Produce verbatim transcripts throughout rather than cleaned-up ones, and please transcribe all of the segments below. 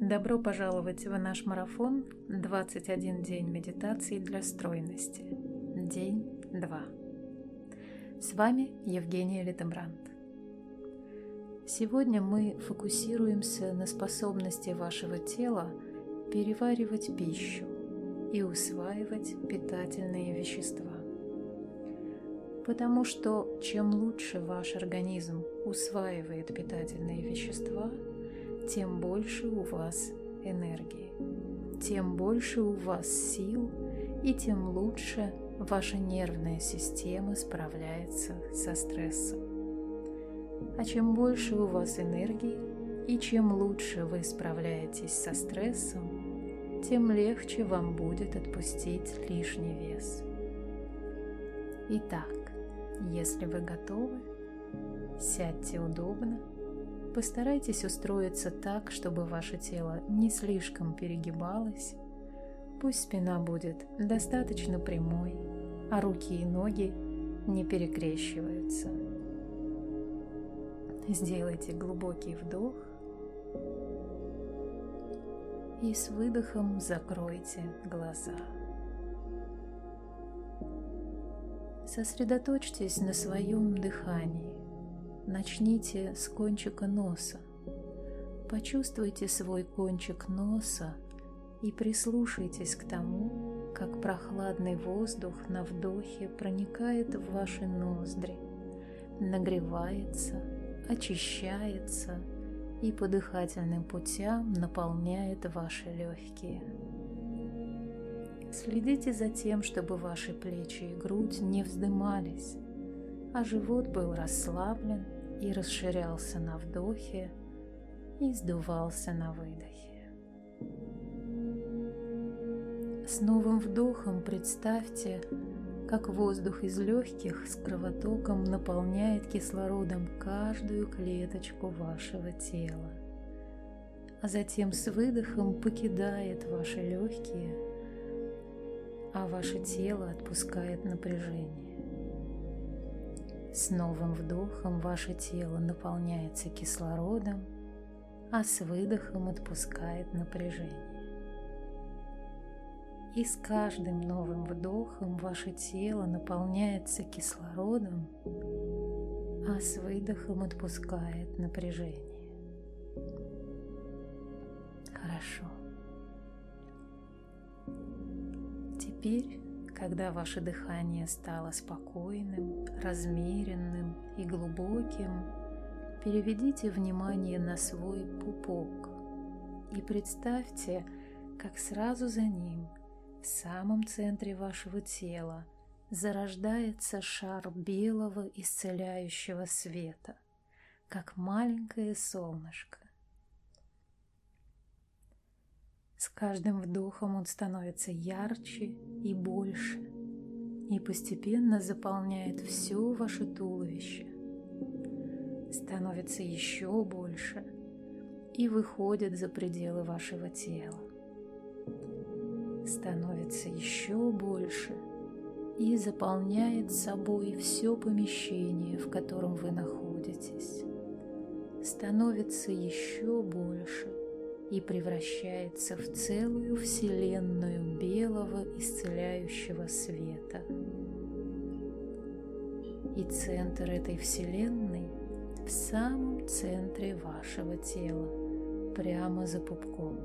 Добро пожаловать в наш марафон двадцать один день медитации для стройности. День два. С вами Евгения Литебранд. Сегодня мы фокусируемся на способности вашего тела переваривать пищу и усваивать питательные вещества. Потому что чем лучше ваш организм усваивает питательные вещества, тем больше у вас энергии, тем больше у вас сил, и тем лучше ваша нервная система справляется со стрессом. А чем больше у вас энергии, и чем лучше вы справляетесь со стрессом, тем легче вам будет отпустить лишний вес. Итак, если вы готовы, сядьте удобно. Постарайтесь устроиться так, чтобы ваше тело не слишком перегибалось. Пусть спина будет достаточно прямой, а руки и ноги не перекрещиваются. Сделайте глубокий вдох и с выдохом закройте глаза. Сосредоточьтесь на своем дыхании. Начните с кончика носа. Почувствуйте свой кончик носа и прислушайтесь к тому, как прохладный воздух на вдохе проникает в ваши ноздри, нагревается, очищается и по дыхательным путям наполняет ваши легкие. Следите за тем, чтобы ваши плечи и грудь не вздымались, а живот был расслаблен и расширялся на вдохе и сдувался на выдохе. С новым вдохом представьте, как воздух из легких с кровотоком наполняет кислородом каждую клеточку вашего тела, а затем с выдохом покидает ваши легкие, а ваше тело отпускает напряжение. С новым вдохом ваше тело наполняется кислородом, а с выдохом отпускает напряжение. И с каждым новым вдохом ваше тело наполняется кислородом, а с выдохом отпускает напряжение. Хорошо. Теперь, когда ваше дыхание стало спокойным, размеренным и глубоким, переведите внимание на свой пупок и представьте, как сразу за ним, в самом центре вашего тела, зарождается шар белого исцеляющего света, как маленькое солнышко. С каждым вдохом он становится ярче и больше, и постепенно заполняет все ваше туловище, становится еще больше и выходит за пределы вашего тела, становится еще больше и заполняет собой все помещение, в котором вы находитесь, становится еще больше и превращается в целую вселенную белого исцеляющего света. И центр этой вселенной в самом центре вашего тела, прямо за пупком.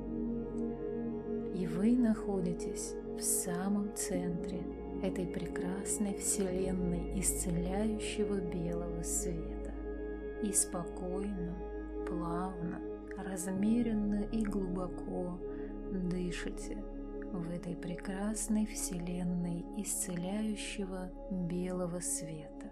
И вы находитесь в самом центре этой прекрасной вселенной исцеляющего белого света. И спокойно, плавно, размеренно и глубоко дышите в этой прекрасной вселенной исцеляющего белого света.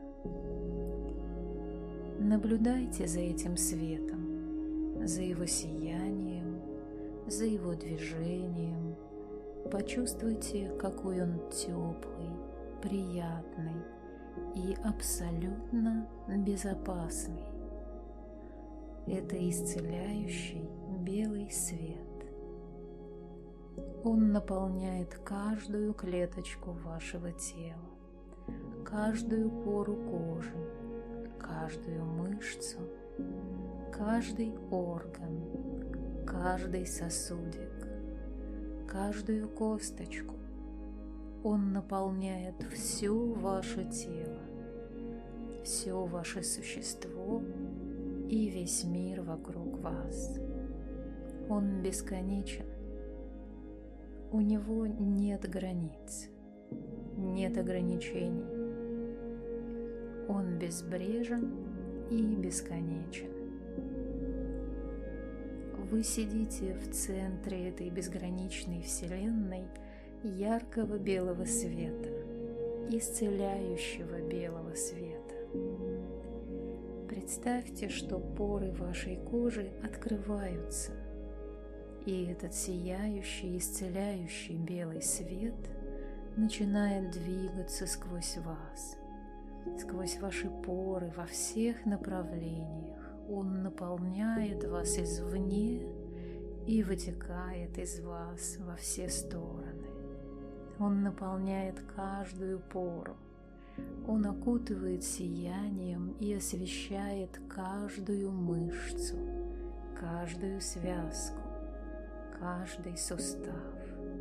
Наблюдайте за этим светом, за его сиянием, за его движением. Почувствуйте, какой он теплый, приятный и абсолютно безопасный. Это исцеляющий белый свет. Он наполняет каждую клеточку вашего тела, каждую пору кожи, каждую мышцу, каждый орган, каждый сосудик, каждую косточку. Он наполняет все ваше тело, все ваше существо и весь мир вокруг вас. Он бесконечен. У него нет границ, нет ограничений. Он безбрежен и бесконечен. Вы сидите в центре этой безграничной вселенной яркого белого света, исцеляющего белого света. Представьте, что поры вашей кожи открываются, и этот сияющий, исцеляющий белый свет начинает двигаться сквозь вас, сквозь ваши поры во всех направлениях. Он наполняет вас извне и вытекает из вас во все стороны. Он наполняет каждую пору. Он окутывает сиянием и освещает каждую мышцу, каждую связку, каждый сустав.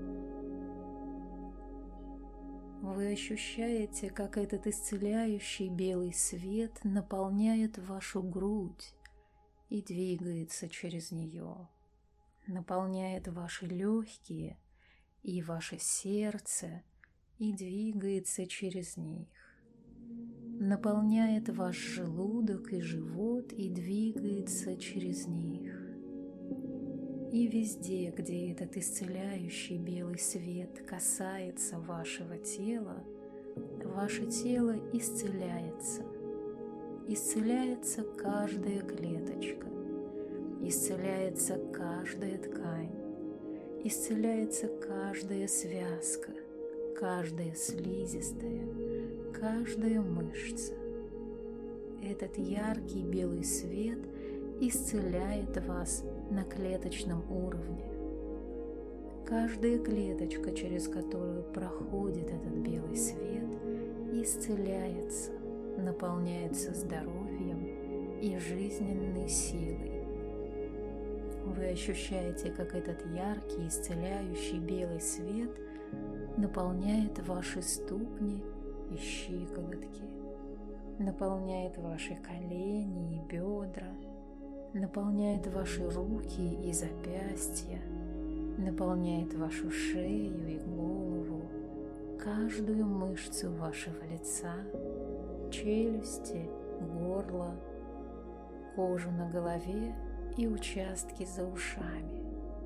Вы ощущаете, как этот исцеляющий белый свет наполняет вашу грудь и двигается через нее, наполняет ваши легкие и ваше сердце и двигается через них, наполняет ваш желудок и живот и двигается через них. И везде, где этот исцеляющий белый свет касается вашего тела, ваше тело исцеляется. Исцеляется каждая клеточка, исцеляется каждая ткань, исцеляется каждая связка, каждая слизистая, каждая мышца. Этот яркий белый свет исцеляет вас на клеточном уровне. Каждая клеточка, через которую проходит этот белый свет, исцеляется, наполняется здоровьем и жизненной силой. Вы ощущаете, как этот яркий, исцеляющий белый свет наполняет ваши ступни и щиколотки, наполняет ваши колени и бедра, наполняет ваши руки и запястья, наполняет вашу шею и голову, каждую мышцу вашего лица, челюсти, горло, кожу на голове и участки за ушами.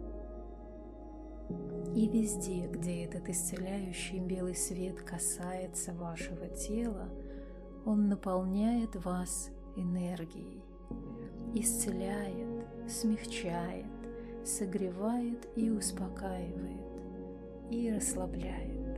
И везде, где этот исцеляющий белый свет касается вашего тела, он наполняет вас энергией, исцеляет, смягчает, согревает и успокаивает, и расслабляет.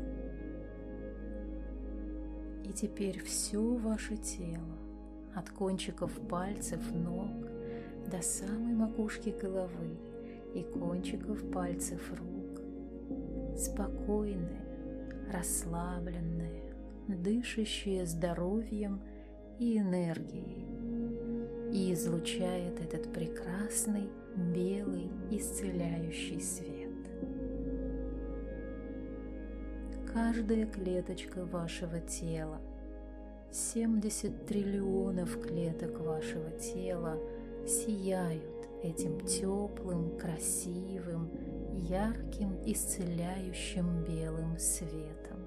И теперь все ваше тело, от кончиков пальцев ног до самой макушки головы и кончиков пальцев рук, спокойное, расслабленное, дышащее здоровьем и энергией, и излучает этот прекрасный белый исцеляющий свет. Каждая клеточка вашего тела, семьдесят триллионов клеток вашего тела сияют этим теплым, красивым, ярким, исцеляющим белым светом.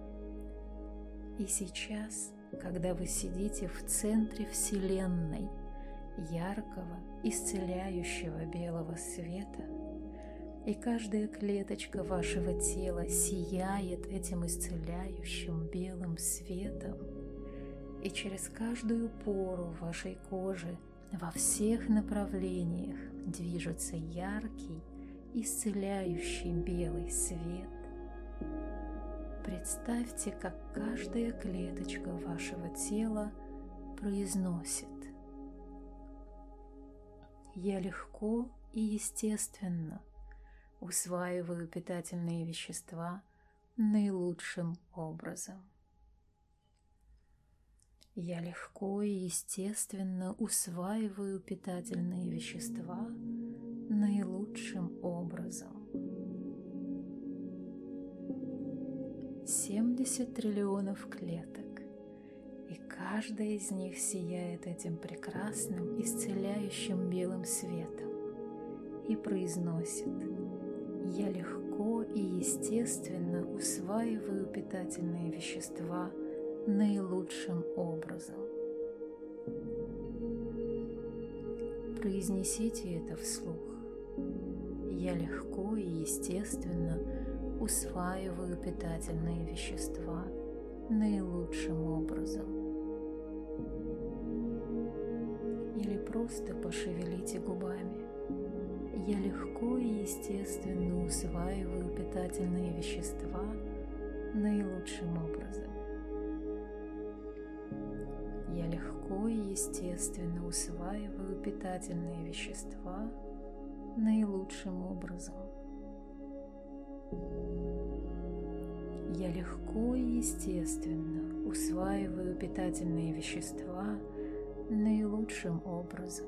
И сейчас, когда вы сидите в центре Вселенной, яркого, исцеляющего белого света, и каждая клеточка вашего тела сияет этим исцеляющим белым светом, и через каждую пору вашей кожи во всех направлениях движется яркий, исцеляющий белый свет. Представьте, как каждая клеточка вашего тела произносит: «Я легко и естественно усваиваю питательные вещества наилучшим образом. Я легко и естественно усваиваю питательные вещества наилучшим наилучшим образом. семьдесят триллионов клеток, и каждая из них сияет этим прекрасным, исцеляющим белым светом и произносит: «Я легко и естественно усваиваю питательные вещества наилучшим образом». Произнесите это вслух. Я легко и естественно усваиваю питательные вещества наилучшим образом. Или просто пошевелите губами. Я легко и естественно усваиваю питательные вещества наилучшим образом. Я легко и естественно усваиваю питательные вещества наилучшим образом. Я легко и естественно усваиваю питательные вещества наилучшим образом.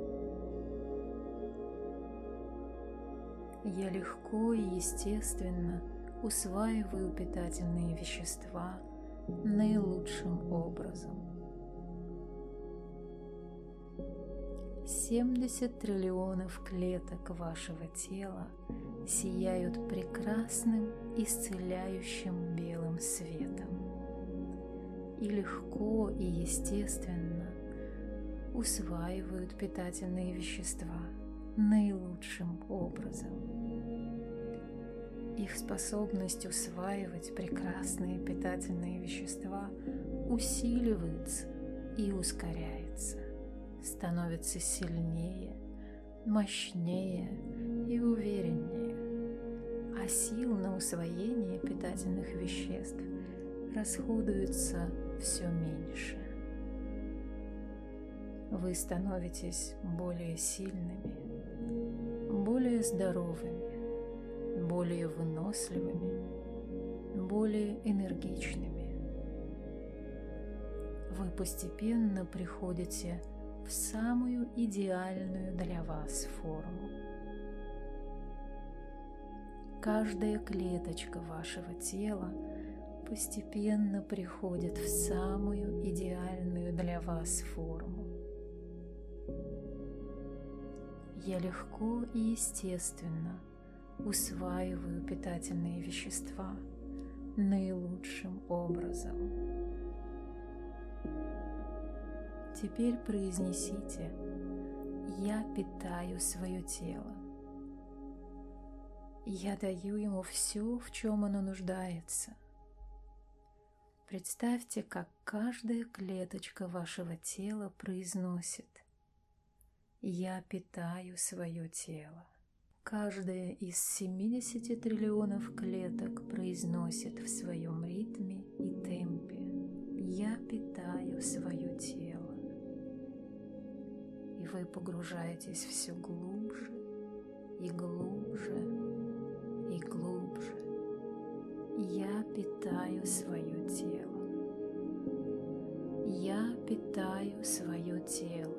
Я легко и естественно усваиваю питательные вещества наилучшим образом. семьдесят триллионов клеток вашего тела сияют прекрасным, исцеляющим белым светом и легко и естественно усваивают питательные вещества наилучшим образом. Их способность усваивать прекрасные питательные вещества усиливается и ускоряется, становится сильнее, мощнее и увереннее, а сил на усвоение питательных веществ расходуется все меньше. Вы становитесь более сильными, более здоровыми, более выносливыми, более энергичными. Вы постепенно приходите в самую идеальную для вас форму. Каждая клеточка вашего тела постепенно приходит в самую идеальную для вас форму. Я легко и естественно усваиваю питательные вещества наилучшим образом. Теперь произнесите: «Я питаю свое тело. Я даю ему все, в чем оно нуждается». Представьте, как каждая клеточка вашего тела произносит: «Я питаю свое тело». Каждая из семидесяти триллионов клеток произносит в своем ритме и темпе: «Я питаю свое тело». И вы погружаетесь все глубже и глубже и глубже. Я питаю свое тело. Я питаю свое тело.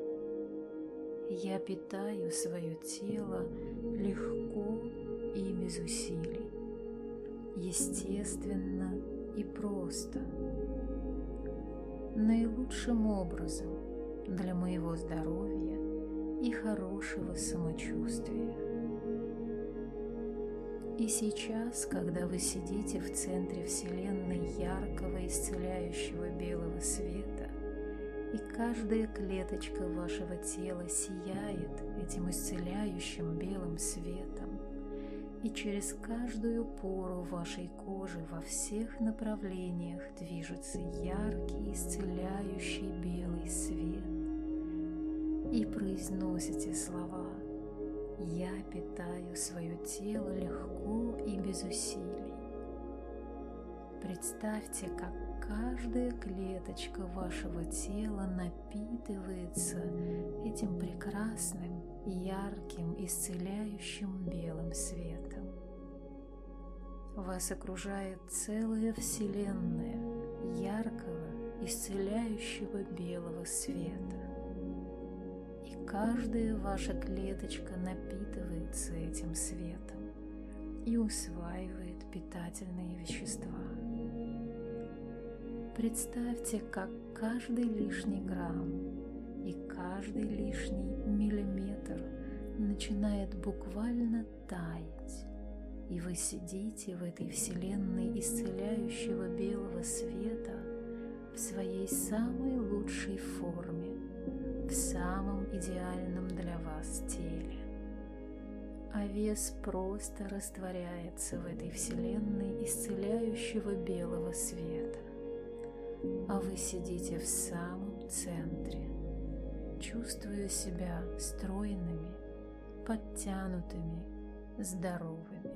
Я питаю свое тело легко и без усилий, естественно и просто, наилучшим образом для моего здоровья и хорошего самочувствия. И сейчас, когда вы сидите в центре Вселенной яркого исцеляющего белого света, и каждая клеточка вашего тела сияет этим исцеляющим белым светом, и через каждую пору вашей кожи во всех направлениях движется яркий исцеляющий белый свет, и произносите слова: «Я питаю свое тело легко и без усилий». Представьте, как каждая клеточка вашего тела напитывается этим прекрасным, ярким, исцеляющим белым светом. Вас окружает целая вселенная яркого, исцеляющего белого света. И каждая ваша клеточка напитывается этим светом и усваивает питательные вещества. Представьте, как каждый лишний грамм и каждый лишний миллиметр начинает буквально таять, и вы сидите в этой вселенной исцеляющего белого света в своей самой лучшей форме, в самом идеальном для вас теле. А вес просто растворяется в этой вселенной исцеляющего белого света. А вы сидите в самом центре, чувствуя себя стройными, подтянутыми, здоровыми.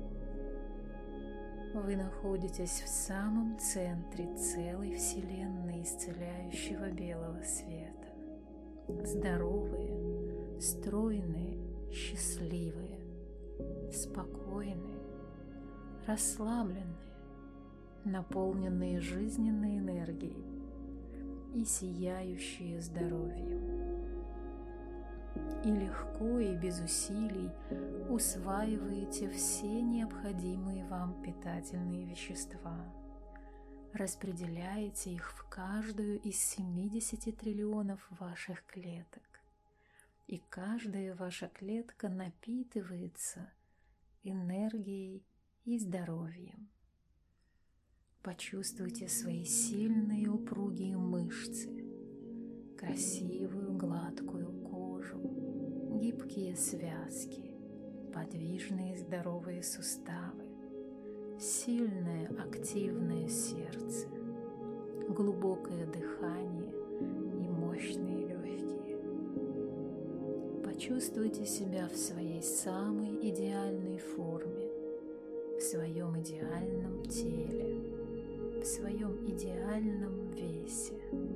Вы находитесь в самом центре целой вселенной исцеляющего белого света. Здоровые, стройные, счастливые, спокойные, расслабленные, наполненные жизненной энергией и сияющие здоровьем. И легко и без усилий усваиваете все необходимые вам питательные вещества, распределяете их в каждую из семидесяти триллионов ваших клеток, и каждая ваша клетка напитывается энергией и здоровьем. Почувствуйте свои сильные упругие мышцы, красивую гладкую кожу, гибкие связки, подвижные здоровые суставы, сильное активное сердце, глубокое дыхание и мощные легкие. Почувствуйте себя в своей самой идеальной форме, в своем идеальном теле, в своем идеальном весе.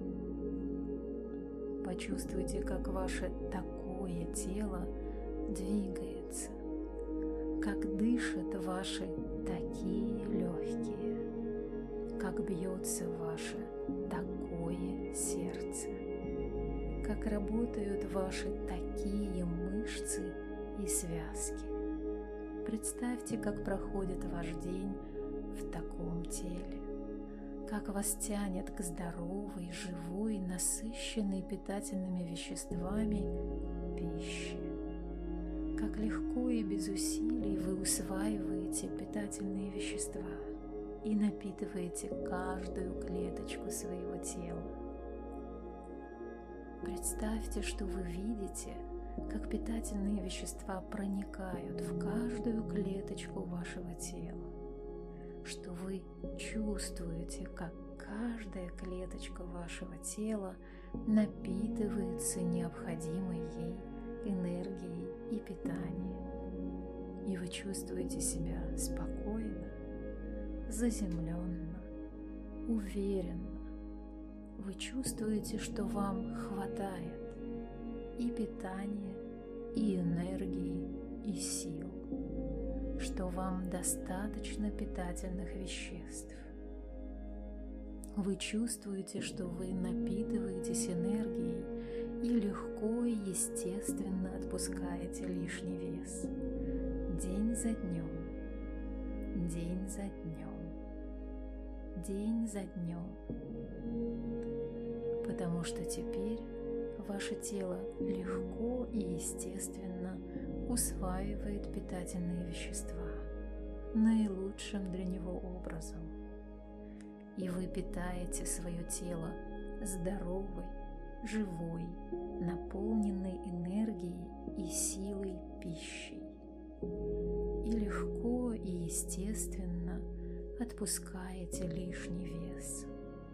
Почувствуйте, как ваше такое тело двигается, как дышат ваши такие легкие, как бьется ваше такое сердце, как работают ваши такие мышцы и связки. Представьте, как проходит ваш день в таком теле, как вас тянет к здоровой, живой, насыщенной питательными веществами пище, как легко и без усилий вы усваиваете питательные вещества и напитываете каждую клеточку своего тела. Представьте, что вы видите, как питательные вещества проникают в каждую клеточку вашего тела, что вы чувствуете, как каждая клеточка вашего тела напитывается необходимой ей энергией и питанием. И вы чувствуете себя спокойно, заземленно, уверенно. Вы чувствуете, что вам хватает и питания, и энергии, и сил, что вам достаточно питательных веществ. Вы чувствуете, что вы напитываетесь энергией и легко и естественно отпускаете лишний вес. День за днем, день за днем, день за днем. Потому что теперь ваше тело легко и естественно усваивает питательные вещества наилучшим для него образом. И вы питаете свое тело здоровой, живой, наполненной энергией и силой пищей. И легко и естественно отпускаете лишний вес.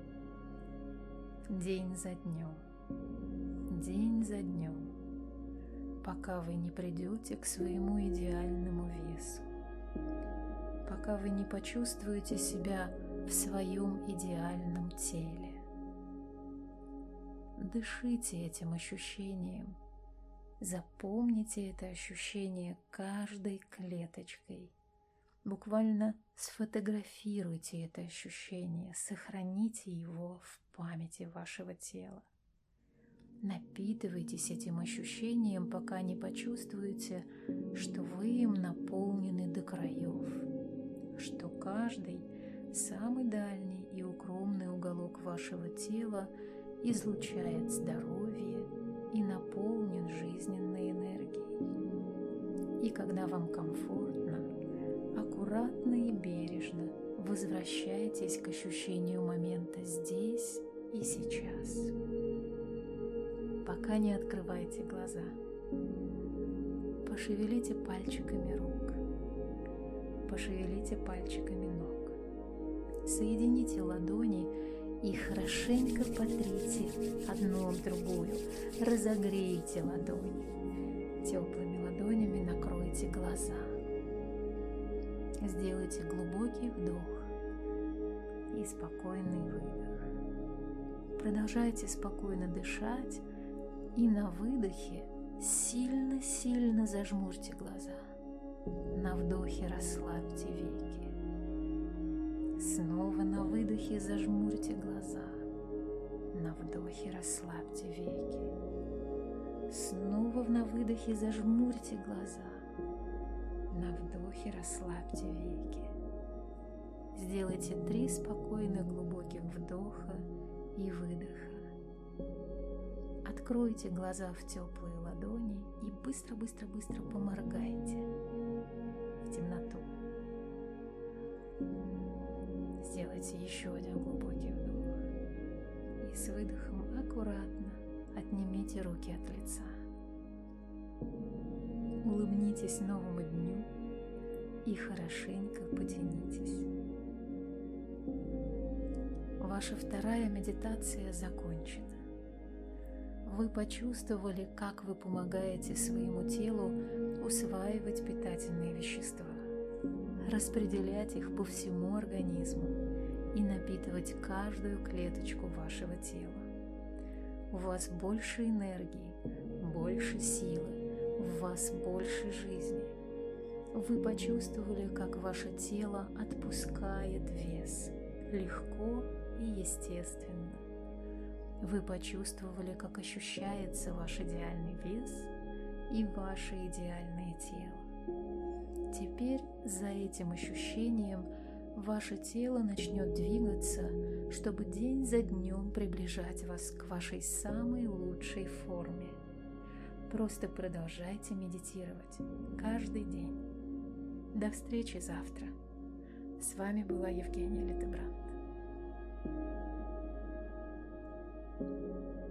День за днем, день за днем, пока вы не придете к своему идеальному весу, пока вы не почувствуете себя в своем идеальном теле. Дышите этим ощущением, запомните это ощущение каждой клеточкой, буквально сфотографируйте это ощущение, сохраните его в памяти вашего тела. Напитывайтесь этим ощущением, пока не почувствуете, что вы им наполнены до краев, что каждый самый дальний и укромный уголок вашего тела излучает здоровье и наполнен жизненной энергией. И когда вам комфортно, аккуратно и бережно возвращайтесь к ощущению момента здесь и сейчас. Пока не открывайте глаза. Пошевелите пальчиками рук, пошевелите пальчиками ног. Соедините ладони и хорошенько потрите одну об другую. Разогрейте ладони. Теплыми ладонями накройте глаза. Сделайте глубокий вдох и спокойный выдох. Продолжайте спокойно дышать и на выдохе сильно-сильно зажмурьте глаза. На вдохе расслабьте веки. Снова на выдохе зажмурьте глаза. На вдохе расслабьте веки. Снова на выдохе зажмурьте глаза. На вдохе расслабьте веки. Сделайте три спокойных глубоких вдоха и выдоха. Откройте глаза в теплые ладони и быстро-быстро-быстро поморгайте в темноту. Сделайте еще один глубокий вдох и с выдохом аккуратно отнимите руки от лица. Улыбнитесь новому дню и хорошенько потянитесь. Ваша вторая медитация закончена. Вы почувствовали, как вы помогаете своему телу усваивать питательные вещества, распределять их по всему организму и напитывать каждую клеточку вашего тела. У вас больше энергии, больше силы, в вас больше жизни. Вы почувствовали, как ваше тело отпускает вес, легко и естественно. Вы почувствовали, как ощущается ваш идеальный вес и ваше идеальное тело. Теперь за этим ощущением ваше тело начнет двигаться, чтобы день за днем приближать вас к вашей самой лучшей форме. Просто продолжайте медитировать каждый день. До встречи завтра. С вами была Евгения Литебрант. Thank you.